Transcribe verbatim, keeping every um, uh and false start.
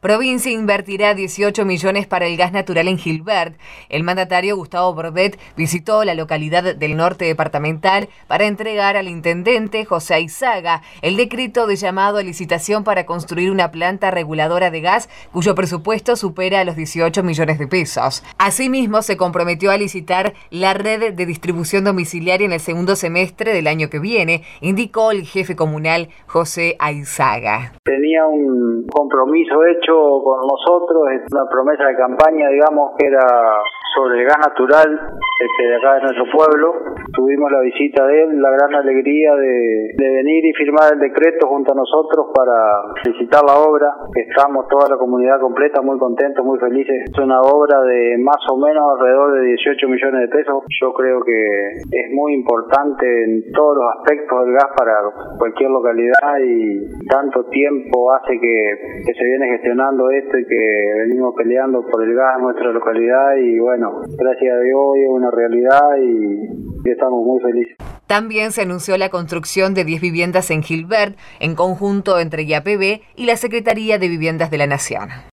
Provincia invertirá dieciocho millones para el gas natural en Gilbert. El mandatario Gustavo Bordet visitó la localidad del norte departamental para entregar al intendente José Ayzaga el decreto de llamado a licitación para construir una planta reguladora de gas cuyo presupuesto supera los dieciocho millones de pesos. Asimismo, se comprometió a licitar la red de distribución domiciliaria en el segundo semestre del año que viene, indicó el jefe comunal José Ayzaga. Tenía un compromiso hecho con nosotros, es una promesa de campaña, digamos, que era sobre el gas natural este, de acá de nuestro pueblo. Tuvimos la visita de él, la gran alegría de, de venir y firmar el decreto junto a nosotros para licitar la obra. Estamos toda la comunidad completa muy contentos, muy felices. Es una obra de más o menos alrededor de dieciocho millones de pesos. Yo creo que es muy importante en todos los aspectos del gas para cualquier localidad y tanto tiempo hace que, que se viene gestionando esto y que venimos peleando por el gas en nuestra localidad y bueno, gracias a Dios hoy es una realidad y, y estamos muy felices. También se anunció la construcción de diez viviendas en Gilbert, en conjunto entre I A P B y la Secretaría de Viviendas de la Nación.